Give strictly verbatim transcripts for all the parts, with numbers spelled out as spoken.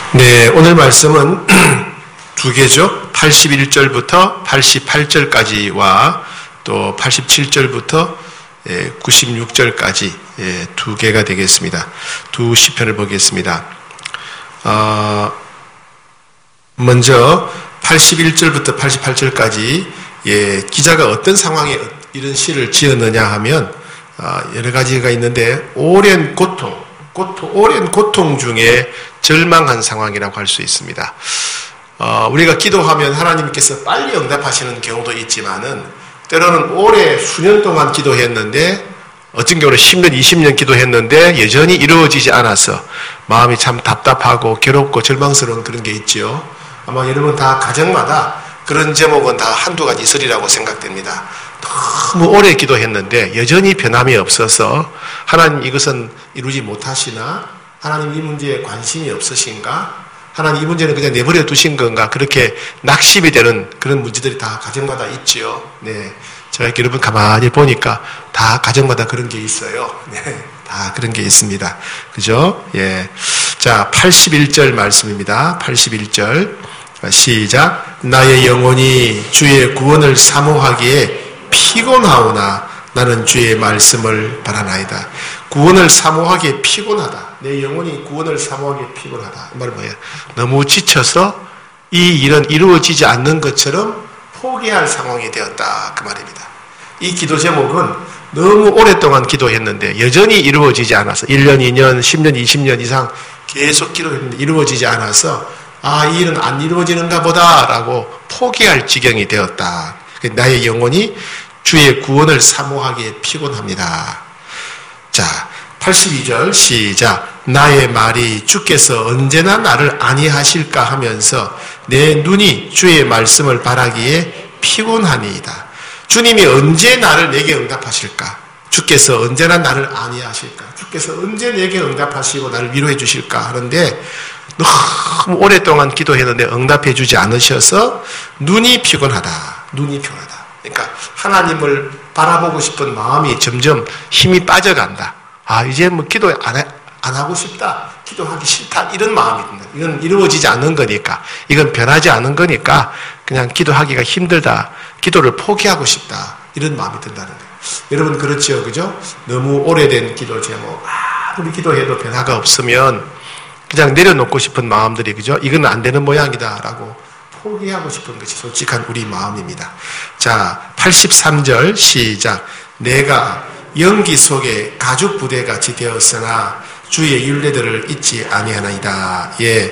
네, 오늘 말씀은 두 개죠. 팔십일 절부터 팔십팔 절까지와 또 팔십칠 절부터 구십육 절까지 두 개가 되겠습니다. 두 시편을 보겠습니다. 어, 먼저 팔십일 절부터 팔십팔 절까지 예, 기자가 어떤 상황에 이런 시를 지었느냐 하면 어, 여러 가지가 있는데 오랜 고통, 고통, 오랜 고통 중에 절망한 상황이라고 할 수 있습니다. 어, 우리가 기도하면 하나님께서 빨리 응답하시는 경우도 있지만은 때로는 오래 수년 동안 기도했는데 어떤 경우는 십 년, 이십 년 기도했는데 여전히 이루어지지 않아서 마음이 참 답답하고 괴롭고 절망스러운 그런 게 있지요. 아마 여러분 다 가정마다 그런 제목은 다 한두 가지 있으리라고 생각됩니다. 너무 오래 기도했는데 여전히 변함이 없어서 하나님 이것은 이루지 못하시나? 하나님 이 문제에 관심이 없으신가? 하나님 이 문제는 그냥 내버려 두신 건가? 그렇게 낙심이 되는 그런 문제들이 다 가정마다 있지요. 네. 제가 이렇게 여러분 가만히 보니까 다 가정마다 그런 게 있어요. 네. 다 그런 게 있습니다. 그죠? 예. 자, 팔십일 절 말씀입니다. 팔십일 절. 시작. 나의 영혼이 주의 구원을 사모하기에 피곤하오나 나는 주의 말씀을 바라나이다. 구원을 사모하기에 피곤하다. 내 영혼이 구원을 사모하기에 피곤하다. 이 말은 뭐예요? 너무 지쳐서 이 일은 이루어지지 않는 것처럼 포기할 상황이 되었다. 그 말입니다. 이 기도 제목은 너무 오랫동안 기도했는데 여전히 이루어지지 않아서 일 년, 이 년, 십 년, 이십 년 이상 계속 기도했는데 이루어지지 않아서 아, 이 일은 안 이루어지는가 보다라고 포기할 지경이 되었다. 나의 영혼이 주의 구원을 사모하기에 피곤합니다. 자, 팔십이 절 시작. 나의 말이 주께서 언제나 나를 안위하실까 하면서 내 눈이 주의 말씀을 바라기에 피곤하니이다. 주님이 언제 나를 내게 응답하실까? 주께서 언제나 나를 안위하실까? 주께서 언제 내게 응답하시고 나를 위로해 주실까? 하는데 너무 오랫동안 기도했는데 응답해 주지 않으셔서 눈이 피곤하다. 눈이 피곤하다. 그러니까 하나님을 바라보고 싶은 마음이 점점 힘이 빠져간다. 아, 이제 뭐 기도 안, 해, 안 하고 싶다. 기도하기 싫다. 이런 마음이 든다. 이건 이루어지지 않는 거니까. 이건 변하지 않은 거니까 그냥 기도하기가 힘들다. 기도를 포기하고 싶다. 이런 마음이 든다는 거예요. 여러분 그렇지요. 그죠? 너무 오래된 기도 제목. 아무리 기도해도 변화가 없으면 그냥 내려놓고 싶은 마음들이 그죠? 이건 안 되는 모양이다. 라고 포기하고 싶은 것이 솔직한 우리 마음입니다. 자, 팔십삼 절 시작. 내가 연기 속에 가죽 부대같이 되었으나 주의 율례들을 잊지 아니하나이다. 예,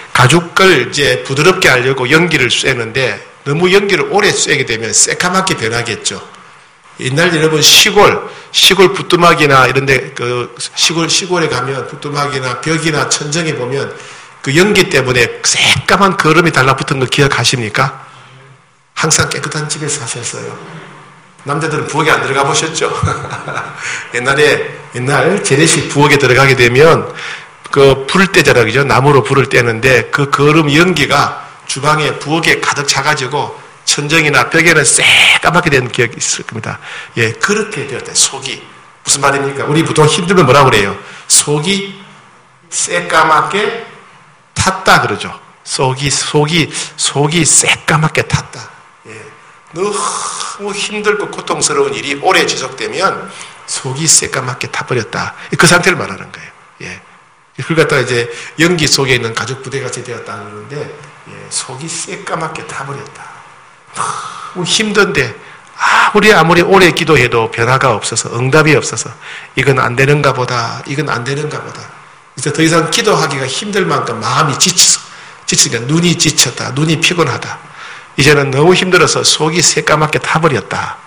가죽을 이제 부드럽게 하려고 연기를 쐬는데 너무 연기를 오래 쐬게 되면 새까맣게 변하겠죠. 옛날 여러분 시골 시골 부뚜막이나 이런데 그 시골 시골에 가면 부뚜막이나 벽이나 천정에 보면 그 연기 때문에 새까만 거름이 달라붙은 거 기억하십니까? 항상 깨끗한 집에서 사셨어요. 남자들은 부엌에 안 들어가 보셨죠? 옛날에, 옛날 재래식 부엌에 들어가게 되면 그 불을 떼잖아, 그죠? 나무로 불을 떼는데 그 거름 연기가 주방에 부엌에 가득 차가지고 천정이나 벽에는 새까맣게 된 기억이 있을 겁니다. 예, 그렇게 되었다. 속이. 무슨 말입니까? 우리 보통 힘들면 뭐라고 그래요? 속이 새까맣게 탔다 그러죠. 속이, 속이, 속이 새까맣게 탔다. 예. 너무 힘들고 고통스러운 일이 오래 지속되면 속이 새까맣게 타버렸다. 그 상태를 말하는 거예요. 예. 그걸 갖다가 이제 연기 속에 있는 가죽 부대같이 되었다 그러는데, 예. 속이 새까맣게 타버렸다. 너무 힘든데, 아무리 아무리 오래 기도해도 변화가 없어서, 응답이 없어서, 이건 안 되는가 보다, 이건 안 되는가 보다. 이제 더 이상 기도하기가 힘들 만큼 마음이 지쳐, 지치니까 눈이 지쳤다, 눈이 피곤하다. 이제는 너무 힘들어서 속이 새까맣게 타버렸다.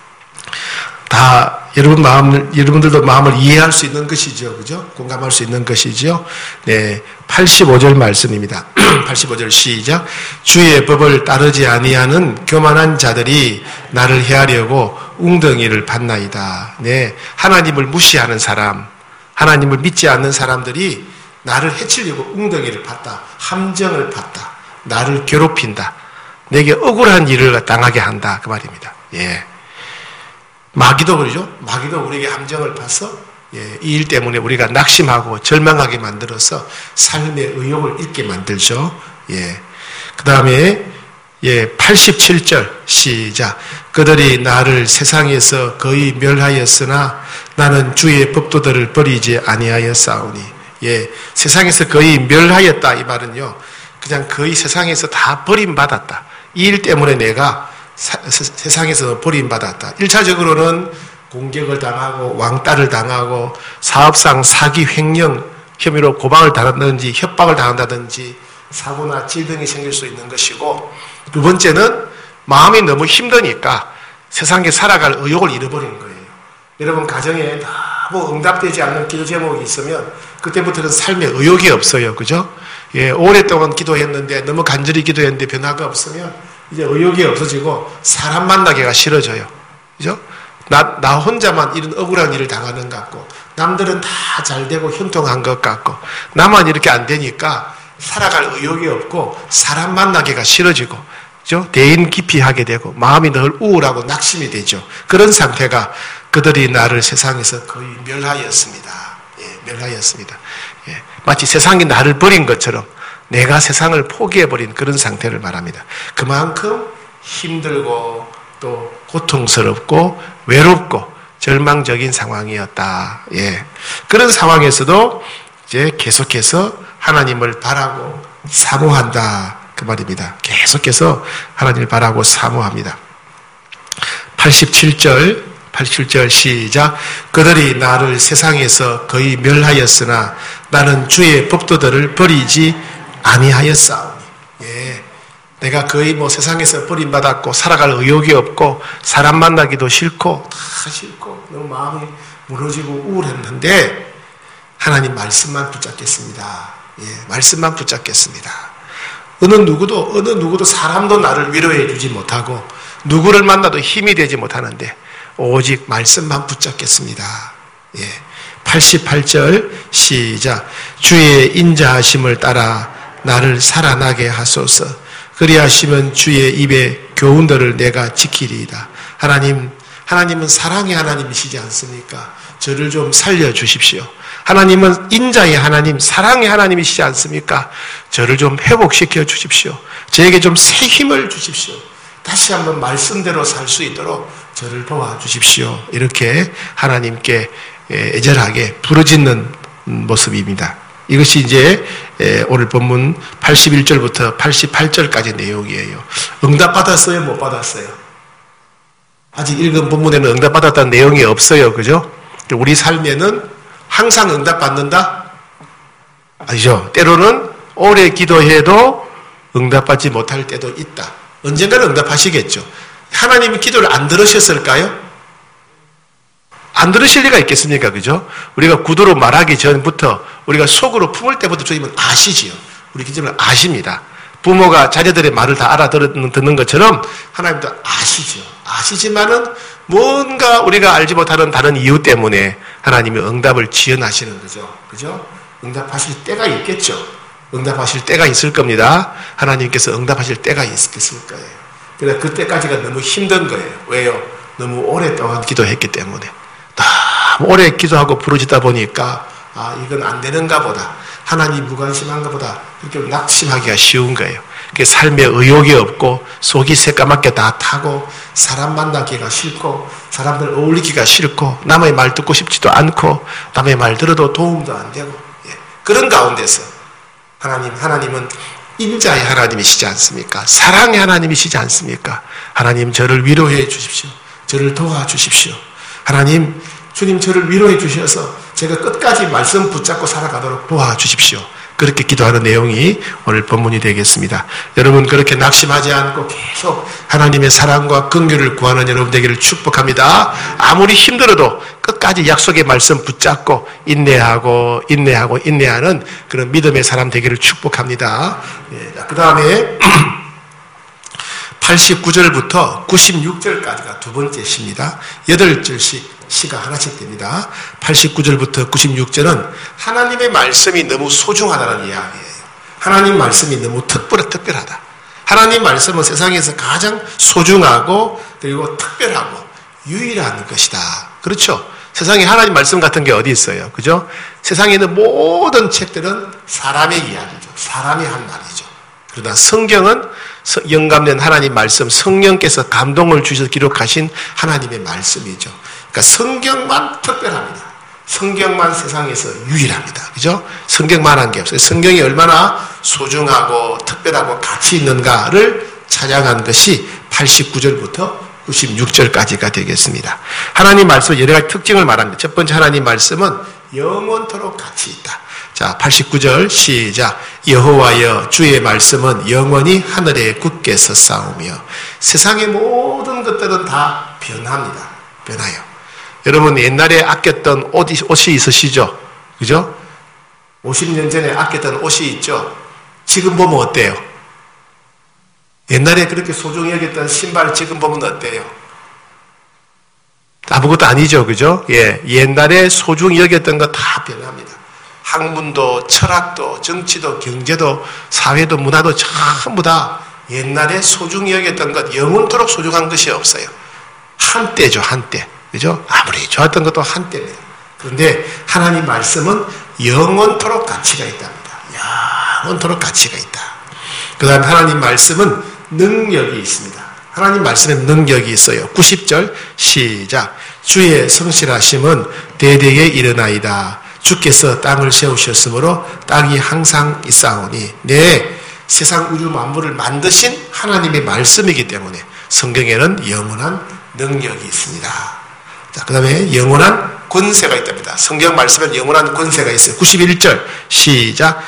다 여러분 마음, 여러분들도 마음을 이해할 수 있는 것이죠, 그죠? 공감할 수 있는 것이죠. 네, 팔십오 절 말씀입니다. 팔십오 절 시작. 주의 법을 따르지 아니하는 교만한 자들이 나를 해하려고 웅덩이를 받나이다. 네, 하나님을 무시하는 사람, 하나님을 믿지 않는 사람들이 나를 해치려고 웅덩이를 받다, 함정을 받다, 나를 괴롭힌다, 내게 억울한 일을 당하게 한다. 그 말입니다. 예. 마귀도 그러죠. 마귀도 우리에게 함정을 파서 예, 이 일 때문에 우리가 낙심하고 절망하게 만들어서 삶의 의욕을 잃게 만들죠. 예. 그 다음에 예, 팔십칠 절 시작. 그들이 나를 세상에서 거의 멸하였으나 나는 주의 법도들을 버리지 아니하였사오니. 예, 세상에서 거의 멸하였다 이 말은요, 그냥 거의 세상에서 다 버림받았다. 이 일 때문에 내가 사, 세, 세상에서 버림받았다. 일 차적으로는 공격을 당하고 왕따를 당하고 사업상 사기 횡령 혐의로 고발을 당한다든지 협박을 당한다든지 사고나 질 등이 생길 수 있는 것이고, 두 번째는 마음이 너무 힘드니까 세상에 살아갈 의욕을 잃어버리는 거예요. 여러분 가정에 너무 응답되지 않는 기도 제목이 있으면 그때부터는 삶에 의욕이 없어요. 그죠? 예, 오랫동안 기도했는데 너무 간절히 기도했는데 변화가 없으면 이제 의욕이 없어지고 사람 만나기가 싫어져요. 그죠? 나, 나 혼자만 이런 억울한 일을 당하는 것 같고 남들은 다 잘 되고 형통한 것 같고 나만 이렇게 안 되니까 살아갈 의욕이 없고 사람 만나기가 싫어지고, 그죠? 대인 기피하게 되고 마음이 늘 우울하고 낙심이 되죠. 그런 상태가 그들이 나를 세상에서 거의 멸하였습니다. 예, 멸하였습니다. 예, 마치 세상이 나를 버린 것처럼 내가 세상을 포기해버린 그런 상태를 말합니다. 그만큼 힘들고 또 고통스럽고 외롭고 절망적인 상황이었다. 예, 그런 상황에서도 이제 계속해서 하나님을 바라고 사모한다 그 말입니다. 계속해서 하나님을 바라고 사모합니다. 팔십칠 절 팔십칠 절 시작. 그들이 나를 세상에서 거의 멸하였으나 나는 주의 법도들을 버리지 아니하였사오니. 예, 내가 거의 뭐 세상에서 버림받았고 살아갈 의욕이 없고 사람 만나기도 싫고 다 싫고 너무 마음이 무너지고 우울했는데 하나님 말씀만 붙잡겠습니다. 예, 말씀만 붙잡겠습니다. 어느 누구도 어느 누구도 사람도 나를 위로해 주지 못하고 누구를 만나도 힘이 되지 못하는데 오직 말씀만 붙잡겠습니다. 예, 팔십팔 절 시작. 주의 인자하심을 따라 나를 살아나게 하소서. 그리하시면 주의 입의 교훈들을 내가 지키리이다. 하나님, 하나님은 사랑의 하나님이시지 않습니까? 저를 좀 살려주십시오. 하나님은 인자의 하나님, 사랑의 하나님이시지 않습니까? 저를 좀 회복시켜 주십시오. 저에게 좀 새 힘을 주십시오. 다시 한번 말씀대로 살 수 있도록 저를 도와주십시오. 이렇게 하나님께 애절하게 부르짖는 모습입니다. 이것이 이제 오늘 본문 팔십일 절부터 팔십팔 절까지 내용이에요. 응답받았어요? 못 받았어요? 아직 읽은 본문에는 응답받았다는 내용이 없어요. 그죠? 우리 삶에는 항상 응답받는다? 아니죠. 때로는 오래 기도해도 응답받지 못할 때도 있다. 언젠가는 응답하시겠죠. 하나님이 기도를 안 들으셨을까요? 안 들으실 리가 있겠습니까? 그죠? 우리가 구두로 말하기 전부터 우리가 속으로 품을 때부터 주님은 아시지요. 우리 기도를 아십니다. 부모가 자녀들의 말을 다 알아듣는 듣는 것처럼 하나님도 아시죠. 아시지만은 뭔가 우리가 알지 못하는 다른 이유 때문에 하나님이 응답을 지연하시는 거죠. 그죠? 응답하실 때가 있겠죠. 응답하실 때가 있을 겁니다. 하나님께서 응답하실 때가 있을 거예요. 그래서 그때까지가 너무 힘든 거예요. 왜요? 너무 오랫동안 기도했기 때문에. 너무 오래 기도하고 부르짖다 보니까 아, 이건 안 되는가 보다. 하나님 무관심한가 보다. 그렇게 낙심하기가 쉬운 거예요. 그게 삶에 의욕이 없고 속이 새까맣게 다 타고 사람 만나기가 싫고 사람들 어울리기가 싫고 남의 말 듣고 싶지도 않고 남의 말 들어도 도움도 안 되고, 예. 그런 가운데서 하나님, 하나님은 인자의 하나님이시지 않습니까? 사랑의 하나님이시지 않습니까? 하나님 저를 위로해 주십시오. 저를 도와주십시오. 하나님, 주님 저를 위로해 주셔서 제가 끝까지 말씀 붙잡고 살아가도록 도와주십시오. 그렇게 기도하는 내용이 오늘 본문이 되겠습니다. 여러분 그렇게 낙심하지 않고 계속 하나님의 사랑과 긍휼을 구하는 여러분 되기를 축복합니다. 아무리 힘들어도 끝까지 약속의 말씀 붙잡고 인내하고 인내하고 인내하는 그런 믿음의 사람 되기를 축복합니다. 예, 그 다음에 팔십구 절부터 구십육 절까지가 두 번째 시입니다. 여덟 절씩 시가 하나씩 됩니다. 팔십구 절부터 구십육 절은 하나님의 말씀이 너무 소중하다는 이야기예요. 하나님 말씀이 너무 특별하, 특별하다. 하나님 말씀은 세상에서 가장 소중하고 그리고 특별하고 유일한 것이다. 그렇죠? 세상에 하나님 말씀 같은 게 어디 있어요? 그죠? 세상에 있는 모든 책들은 사람의 이야기죠. 사람이 한 말이죠. 그러나 성경은 영감된 하나님 말씀, 성령께서 감동을 주셔서 기록하신 하나님의 말씀이죠. 그러니까 성경만 특별합니다. 성경만 세상에서 유일합니다. 그죠? 성경만한 게 없어요. 성경이 얼마나 소중하고 특별하고 가치 있는가를 찬양한 것이 팔십구 절부터 구십육 절까지가 되겠습니다. 하나님 말씀은 여러 가지 특징을 말합니다. 첫 번째 하나님 말씀은 영원토록 가치 있다. 자, 팔십구 절 시작. 여호와여 주의 말씀은 영원히 하늘에 굳게 섰사오며 세상의 모든 것들은 다 변합니다. 변하여. 여러분 옛날에 아꼈던 옷이, 옷이 있으시죠? 그죠? 오십 년 전에 아꼈던 옷이 있죠? 지금 보면 어때요? 옛날에 그렇게 소중히 여겼던 신발 지금 보면 어때요? 아무것도 아니죠. 그죠? 예. 옛날에 소중히 여겼던 거 다 변합니다. 학문도, 철학도, 정치도, 경제도, 사회도, 문화도 전부 다 옛날에 소중히 여겼던 것, 영원토록 소중한 것이 없어요. 한때죠, 한때. 그죠? 아무리 좋았던 것도 한때입니다. 그런데 하나님 말씀은 영원토록 가치가 있답니다. 영원토록 가치가 있다. 그 다음에 하나님 말씀은 능력이 있습니다. 하나님 말씀에 능력이 있어요. 구십 절 시작. 주의 성실하심은 대대에 이르나이다. 주께서 땅을 세우셨으므로 땅이 항상 있사오니. 네, 세상 우주 만물을 만드신 하나님의 말씀이기 때문에 성경에는 영원한 능력이 있습니다. 자, 그 다음에 영원한 권세가 있답니다. 성경 말씀엔 영원한 권세가 있어요. 구십일 절 시작.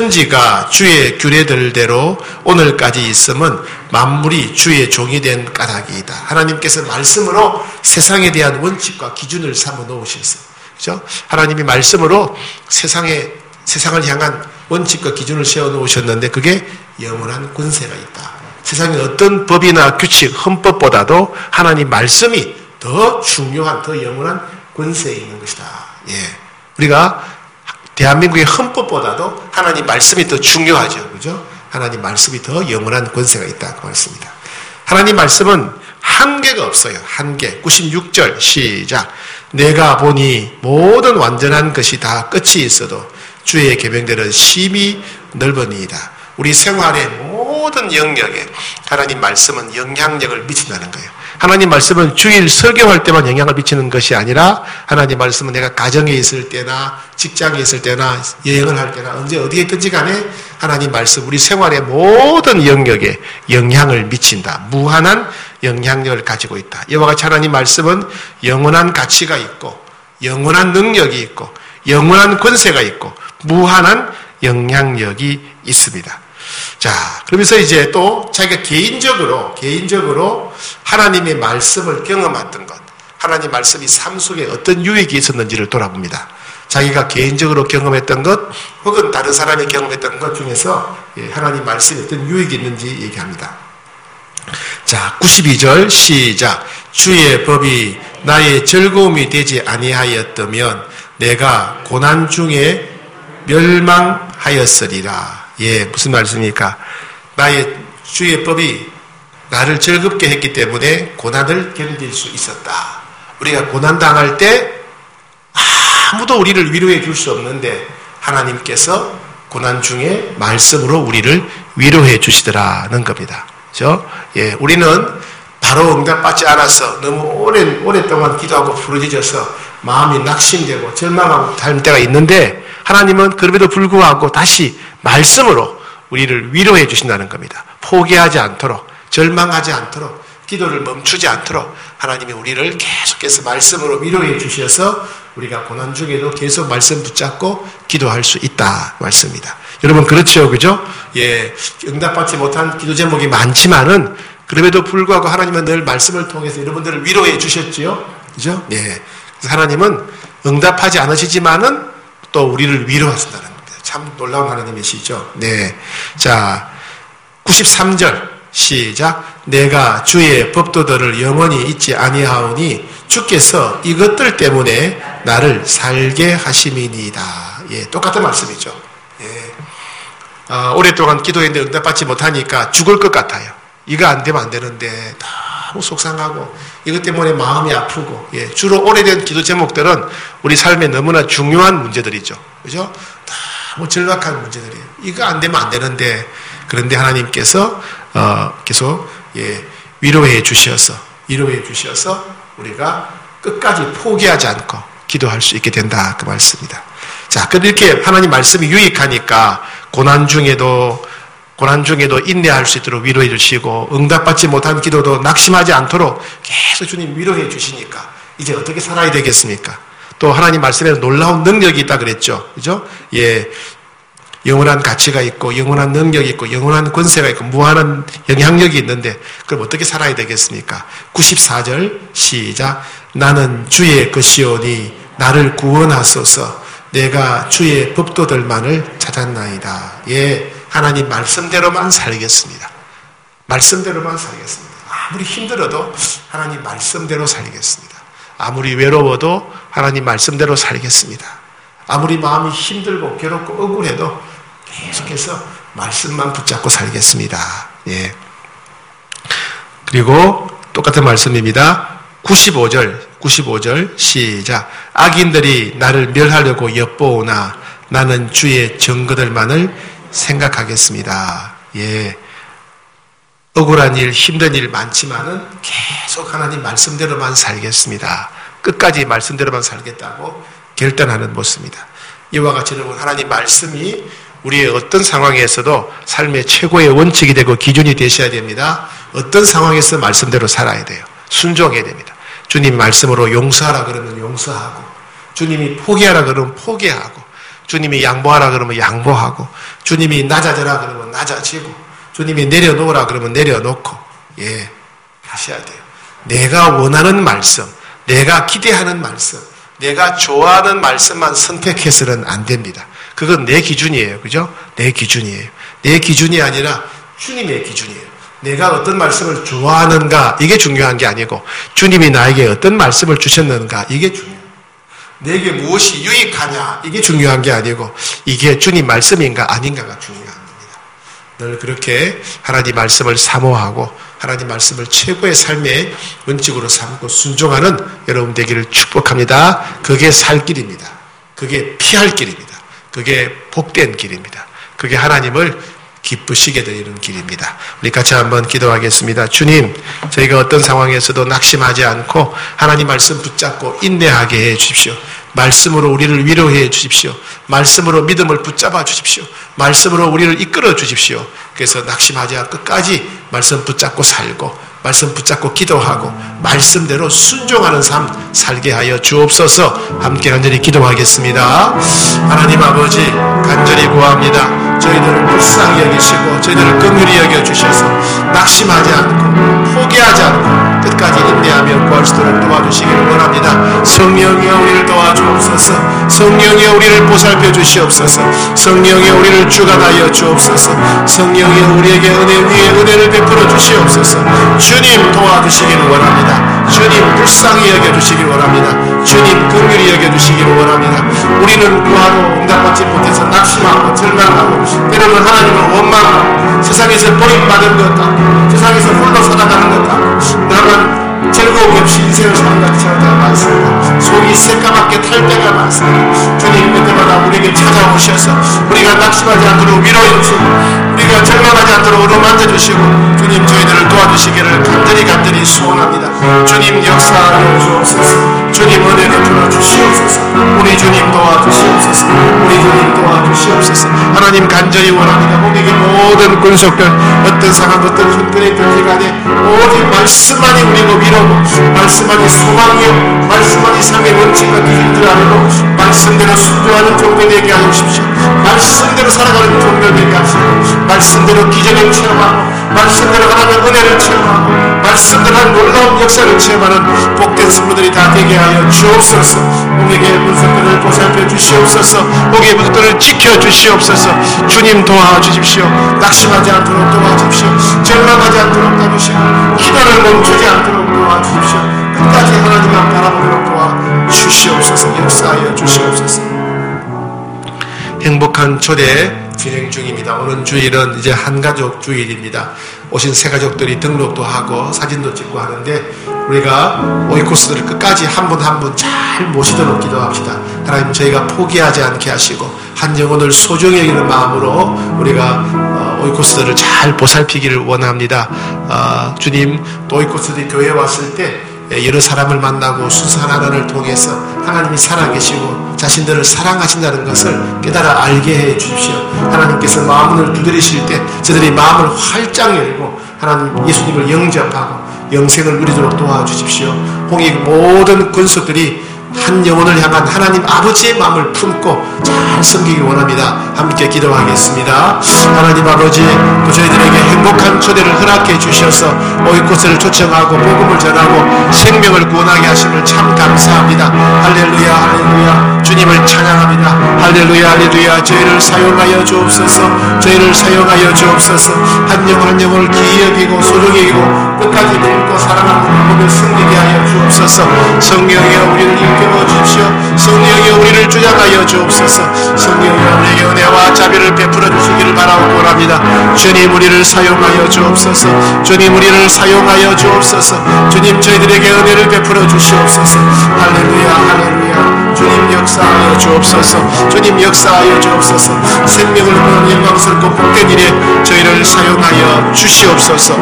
천지가 주의 규례들대로 오늘까지 있음은 만물이 주의 종이 된 까닭이다. 하나님께서 말씀으로 세상에 대한 원칙과 기준을 삼아 놓으셨어요. 그죠? 하나님이 말씀으로 세상에, 세상을 향한 원칙과 기준을 세워 놓으셨는데 그게 영원한 권세가 있다. 세상에 어떤 법이나 규칙, 헌법보다도 하나님 말씀이 더 중요한, 더 영원한 권세에 있는 것이다. 예. 우리가 대한민국의 헌법보다도 하나님 말씀이 더 중요하죠. 그죠? 하나님 말씀이 더 영원한 권세가 있다. 그 말씀입니다. 하나님 말씀은 한계가 없어요. 한계. 구십육 절 시작. 내가 보니 모든 완전한 것이 다 끝이 있어도 주의 계명들은 심히 넓으니이다. 우리 생활의 모든 영역에 하나님 말씀은 영향력을 미친다는 거예요. 하나님 말씀은 주일 설교할 때만 영향을 미치는 것이 아니라 하나님 말씀은 내가 가정에 있을 때나 직장에 있을 때나 여행을 할 때나 언제 어디에 있든지 간에 하나님 말씀 우리 생활의 모든 영역에 영향을 미친다. 무한한 영향력을 가지고 있다. 이와 같이 하나님 말씀은 영원한 가치가 있고 영원한 능력이 있고 영원한 권세가 있고 무한한 영향력이 있습니다. 자, 그러면서 이제 또 자기가 개인적으로, 개인적으로 하나님의 말씀을 경험했던 것, 하나님 말씀이 삶 속에 어떤 유익이 있었는지를 돌아봅니다. 자기가 개인적으로 경험했던 것, 혹은 다른 사람이 경험했던 것 중에서 하나님 말씀이 어떤 유익이 있는지 얘기합니다. 자, 구십이 절 시작. 주의 법이 나의 즐거움이 되지 아니하였다면 내가 고난 중에 멸망하였으리라. 예, 무슨 말씀입니까? 나의 주의 법이 나를 즐겁게 했기 때문에 고난을 견딜 수 있었다. 우리가 고난당할 때 아무도 우리를 위로해 줄 수 없는데 하나님께서 고난 중에 말씀으로 우리를 위로해 주시더라는 겁니다. 그렇죠? 예, 우리는 바로 응답받지 않아서 너무 오랜, 오랫동안 기도하고 부르짖어서 마음이 낙심되고 절망하고 할 때가 있는데 하나님은 그럼에도 불구하고 다시 말씀으로 우리를 위로해 주신다는 겁니다. 포기하지 않도록, 절망하지 않도록, 기도를 멈추지 않도록 하나님이 우리를 계속해서 말씀으로 위로해 주셔서 우리가 고난 중에도 계속 말씀 붙잡고 기도할 수 있다 말씀입니다. 여러분 그렇죠, 그죠? 예, 응답받지 못한 기도 제목이 많지만은 그럼에도 불구하고 하나님은 늘 말씀을 통해서 여러분들을 위로해 주셨지요, 그죠? 예, 그래서 하나님은 응답하지 않으시지만은 또 우리를 위로하신다는 겁니다. 참 놀라운 하나님이시죠. 네, 자 구십삼 절 시작. 내가 주의 법도들을 영원히 잊지 아니하오니 주께서 이것들 때문에 나를 살게 하심이니이다. 예, 똑같은 말씀이죠. 예, 어, 오랫동안 기도했는데 응답받지 못하니까 죽을 것 같아요. 이거 안 되면 안 되는데 너무 속상하고 이것 때문에 마음이 아프고, 예, 주로 오래된 기도 제목들은 우리 삶에 너무나 중요한 문제들이죠. 그죠? 너무 절박한 문제들이에요. 이거 안 되면 안 되는데, 그런데 하나님께서 어, 계속 예, 위로해 주셔서 위로해 주셔서 우리가 끝까지 포기하지 않고 기도할 수 있게 된다, 그 말씀입니다. 자, 그렇게 하나님 말씀이 유익하니까 고난 중에도 고난 중에도 인내할 수 있도록 위로해 주시고, 응답받지 못한 기도도 낙심하지 않도록 계속 주님 위로해 주시니까 이제 어떻게 살아야 되겠습니까? 또 하나님 말씀에 놀라운 능력이 있다 그랬죠. 그죠? 예. 영원한 가치가 있고, 영원한 능력이 있고, 영원한 권세가 있고, 무한한 영향력이 있는데, 그럼 어떻게 살아야 되겠습니까? 구십사 절 시작. 나는 주의 것이오니 나를 구원하소서. 내가 주의 법도들만을 찾았나이다. 예, 하나님 말씀대로만 살겠습니다. 말씀대로만 살겠습니다. 아무리 힘들어도 하나님 말씀대로 살겠습니다. 아무리 외로워도 하나님 말씀대로 살겠습니다. 아무리 마음이 힘들고 괴롭고 억울해도 계속해서 말씀만 붙잡고 살겠습니다. 예. 그리고 똑같은 말씀입니다. 구십오 절, 구십오 절 시작. 악인들이 나를 멸하려고 엿보오나 나는 주의 증거들만을 생각하겠습니다. 예. 억울한 일, 힘든 일 많지만은 계속 하나님 말씀대로만 살겠습니다. 끝까지 말씀대로만 살겠다고 결단하는 모습입니다. 이와 같이 여러분, 하나님 말씀이 우리의 어떤 상황에서도 삶의 최고의 원칙이 되고 기준이 되셔야 됩니다. 어떤 상황에서 말씀대로 살아야 돼요. 순종해야 됩니다. 주님 말씀으로 용서하라 그러면 용서하고, 주님이 포기하라 그러면 포기하고, 주님이 양보하라 그러면 양보하고, 주님이 낮아져라 그러면 낮아지고, 주님이 내려놓으라 그러면 내려놓고, 예, 하셔야 돼요. 내가 원하는 말씀, 내가 기대하는 말씀, 내가 좋아하는 말씀만 선택해서는 안 됩니다. 그건 내 기준이에요. 그죠? 내 기준이에요. 내 기준이 아니라 주님의 기준이에요. 내가 어떤 말씀을 좋아하는가, 이게 중요한 게 아니고 주님이 나에게 어떤 말씀을 주셨는가, 이게 중요해요. 내게 무엇이 유익하냐, 이게 중요한 게 아니고 이게 주님 말씀인가 아닌가가 중요한 겁니다. 늘 그렇게 하나님 말씀을 사모하고 하나님 말씀을 최고의 삶의 원칙으로 삼고 순종하는 여러분 되기를 축복합니다. 그게 살 길입니다. 그게 피할 길입니다. 그게 복된 길입니다. 그게 하나님을 기쁘시게 되는 길입니다. 우리 같이 한번 기도하겠습니다. 주님, 저희가 어떤 상황에서도 낙심하지 않고 하나님 말씀 붙잡고 인내하게 해 주십시오. 말씀으로 우리를 위로해 주십시오. 말씀으로 믿음을 붙잡아 주십시오. 말씀으로 우리를 이끌어 주십시오. 그래서 낙심하지 않고 끝까지 말씀 붙잡고 살고, 말씀 붙잡고 기도하고 말씀대로 순종하는 삶 살게 하여 주옵소서. 함께 간절히 기도하겠습니다. 하나님 아버지, 간절히 구합니다. 저희들을 불쌍히 여기시고 저희들을 긍휼히 여겨주셔서 낙심하지 않고 포기하지 않고 끝까지 인내하며 구할 수 있도록 도와주시기를 원합니다. 성령이여 우리를 도와주옵소서. 성령이여 우리를 보살펴 주시옵소서. 성령이여 우리를 주관하여 주옵소서. 성령이여 우리에게 은혜 위에 은혜를 베풀어 주시옵소서. 주님 도와주시기를 원합니다. 주님 불쌍히 여겨주시기를 원합니다. 주님 긍휼히 여겨주시기를 원합니다. 우리는 구하고 응답받지 못해서 낙심하고 절망하고 때로는 하나님을 원망하고 세상에서 버림받은 것 같고 세상에서 홀로 살아가는 것 같고 나만 즐거움이 없이 인생을 사는 것 같은 때가 많습니다. 속이 새까맣게 탈 때가 많습니다. 주님 그때마다 우리에게 찾아오셔서 우리가 낙심하지 않도록 위로해 주시고 우리가 절망하지 않도록 어루만져 주시고 주님 저희들을 도와주시기를 간절히 간절히 소원합니다. 주님 역사하여 주옵소서. 주님 은혜를 풀어주시옵소서. 우리 주님 도와주시옵소서. 우리 주님 도와주시옵소서. 하나님 간절히 원합니다. 우리에게 모든 군속들 어떤 상황 어떤 흔들의 들기간에 오직 말씀만이 우리고 위로고 말씀만이 소망이요 말씀만이 삶의 원칙과 기준들 아니고 말씀대로 순종하는 종들 되게 하여 주십시오. 말씀대로 살아가는 종들 되게 하시고 말씀대로 기적을 체험하고 말씀대로 하나님의 은혜를 체험하고 말씀대로 하는 놀라운 역사를 체험하는 복된 성도들이 다 되게 하여 주옵소서. 우리에게 문석들을 보살펴 주시옵소서. 우리의 문석들을 지켜 주시옵소서. 주님 도와주십시오. 낙심하지 않도록 도와주십시오. 절망하지 않도록 도와주시고 기도를 멈추지 않도록 도와주십시오. 끝까지 하나님만 바라보도록 도와주시옵소서. 역사하여 주시옵소서. 행복한 초대 진행 중입니다. 오늘 주일은 이제 한가족 주일입니다. 오신 새 가족들이 등록도 하고 사진도 찍고 하는데 우리가 오이코스들을 끝까지 한 분 한 분 잘 모시도록 기도합시다. 하나님 저희가 포기하지 않게 하시고 한 영혼을 소중히 여기는 마음으로 우리가 오이코스들을 잘 보살피기를 원합니다. 어, 주님 또 오이코스들이 교회에 왔을 때 여러 사람을 만나고 순수한 하나님을 통해서 하나님이 살아계시고 자신들을 사랑하신다는 것을 깨달아 알게 해 주십시오. 하나님께서 마음을 두드리실 때 저들이 마음을 활짝 열고 하나님 예수님을 영접하고 영생을 누리도록 도와주십시오. 홍익 모든 군수들이 한 영혼을 향한 하나님 아버지의 마음을 품고 잘 섬기기 원합니다. 함께 기도하겠습니다. 하나님 아버지 또 저희들에게 행복한 초대를 허락해 주셔서 오이코스를 초청하고 복음을 전하고 생명을 구원하게 하심을 참 감사합니다. 할렐루야 할렐루야 주님을 찬양합니다. 할렐루야 할렐루야 저희를 사용하여 주옵소서. 저희를 사용하여 주옵소서. 한 영혼 한 영혼을 기이 여기고 소중히 여기고 끝까지 품고 사랑하는 복음을 섬기게 하여 주옵소서. 성령이여 우리를 이끌어 주십시오. 성령이여 우리를 주장하여 주옵소서. 성령이여 우리에게 은혜와 자비를 베풀어 주시기를 바라고 원합니다. 주님 우리를 사용하여 주옵소서. 주님 우리를 사용하여 주옵소서. 주님 저희들에게 은혜를 베풀어 주시옵소서. 할렐루야 할렐루야 주님 역사하여 주옵소서. 주님 역사하여 주옵소서. 생명을 구하는 영광스럽고 복된 일에 저희를 사용하여 주시옵소서.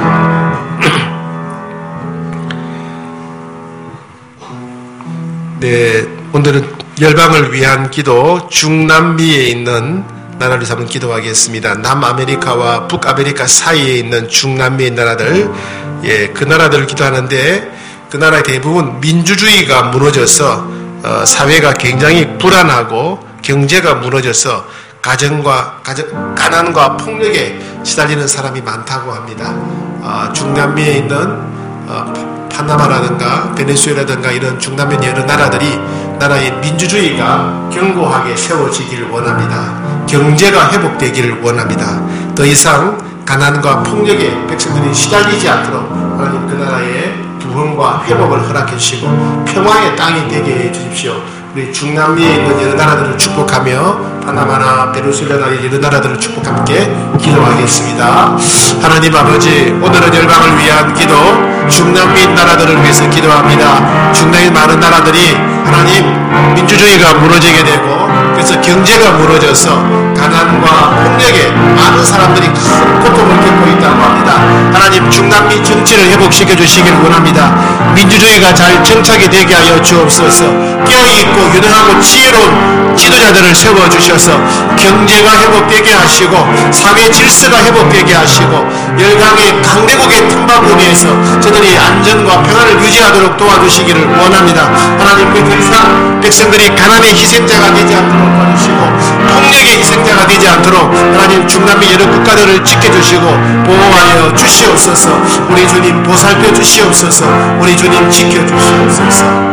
네, 오늘은 열방을 위한 기도, 중남미에 있는 나라를 한번 기도하겠습니다. 남아메리카와 북아메리카 사이에 있는 중남미의 나라들, 예, 그 나라들을 기도하는데 그 나라의 대부분 민주주의가 무너져서 어, 사회가 굉장히 불안하고 경제가 무너져서 가정과 가정, 가난과 폭력에 시달리는 사람이 많다고 합니다. 어, 중남미에 있는 어, 파나마라든가 베네수엘라든가 이런 중남미 여러 나라들이 나라의 민주주의가 견고하게 세워지기를 원합니다. 경제가 회복되기를 원합니다. 더 이상 가난과 폭력에 백성들이 시달리지 않도록 하나님 그 나라의 부흥과 회복을 허락해 주시고 평화의 땅이 되게 해 주십시오. 우리 중남미에 있는 여러 나라들을 축복하며 파나마나 베네수엘라나 여러 나라들을 축복하며 함께 기도하겠습니다. 하나님 아버지 오늘은 열방을 위한 기도 중남미 나라들을 위해서 기도합니다. 중남미 많은 나라들이 하나님 민주주의가 무너지게 되고 그래서 경제가 무너져서 가난과 폭력에 많은 사람들이 큰 고통을 겪고 있다고 합니다. 하나님 중남미 정치를 회복시켜 주시기를 원합니다. 민주주의가 잘 정착이 되게 하여 주옵소서. 깨어있고 유능하고 지혜로운 지도자들을 세워주셔서 경제가 회복되게 하시고 사회 질서가 회복되게 하시고 열강의 강대국의 틈바구니에서 저들이 안전과 평안을 유지하도록 도와주시기를 원합니다. 하나님 그 이상 백성들이 가난의 희생자가 되지 않도록 도와주시고 폭력의 희생자가 되지 않도록 하나님 중남미 여러 국가들을 지켜주시고 보호하여 주시옵소서. 우리 주님 보살펴 주시옵소서. 우리 주님 지켜주시옵소서.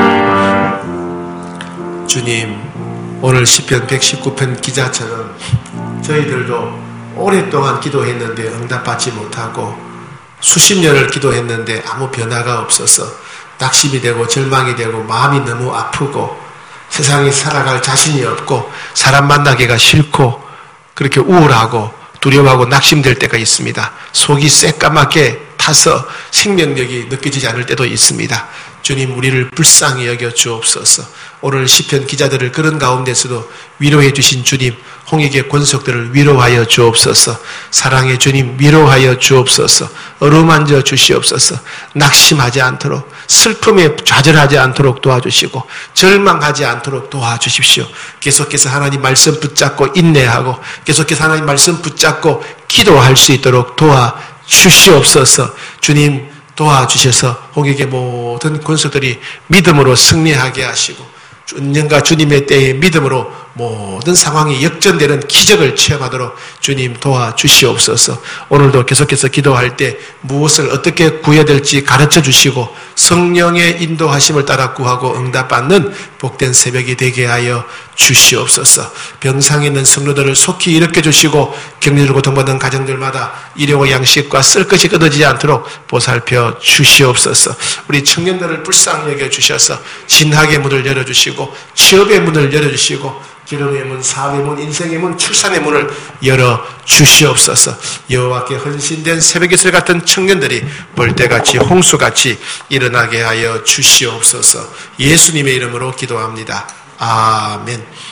주님 오늘 시편 백십구 편 기자처럼 저희들도 오랫동안 기도했는데 응답받지 못하고 수십 년을 기도했는데 아무 변화가 없어서 낙심이 되고 절망이 되고 마음이 너무 아프고 세상에 살아갈 자신이 없고 사람 만나기가 싫고 그렇게 우울하고 두려워하고 낙심될 때가 있습니다. 속이 새까맣게 타서 생명력이 느껴지지 않을 때도 있습니다. 주님 우리를 불쌍히 여겨 주옵소서. 오늘 시편 기자들을 그런 가운데서도 위로해 주신 주님 홍익의 권속들을 위로하여 주옵소서. 사랑의 주님 위로하여 주옵소서. 어루만져 주시옵소서. 낙심하지 않도록 슬픔에 좌절하지 않도록 도와주시고 절망하지 않도록 도와주십시오. 계속해서 하나님 말씀 붙잡고 인내하고 계속해서 하나님 말씀 붙잡고 기도할 수 있도록 도와주시옵소서. 주님 도와주셔서 홍익의 모든 권속들이 믿음으로 승리하게 하시고 언젠가 주님의 때에 믿음으로 모든 상황이 역전되는 기적을 체험하도록 주님 도와주시옵소서. 오늘도 계속해서 기도할 때 무엇을 어떻게 구해야 될지 가르쳐 주시고 성령의 인도하심을 따라 구하고 응답받는 복된 새벽이 되게 하여 주시옵소서. 병상에 있는 성도들을 속히 일으켜 주시고 격리를 고통받는 가정들마다 일용의 양식과 쓸 것이 끊어지지 않도록 보살펴 주시옵소서. 우리 청년들을 불쌍히 여겨 주셔서 진학의 문을 열어주시고 취업의 문을 열어주시고 결혼의 문, 사업의 문, 인생의 문, 출산의 문을 열어 주시옵소서. 여호와께 헌신된 새벽이슬 같은 청년들이 벌떼같이 홍수같이 일어나게 하여 주시옵소서. 예수님의 이름으로 기도합니다. 아멘.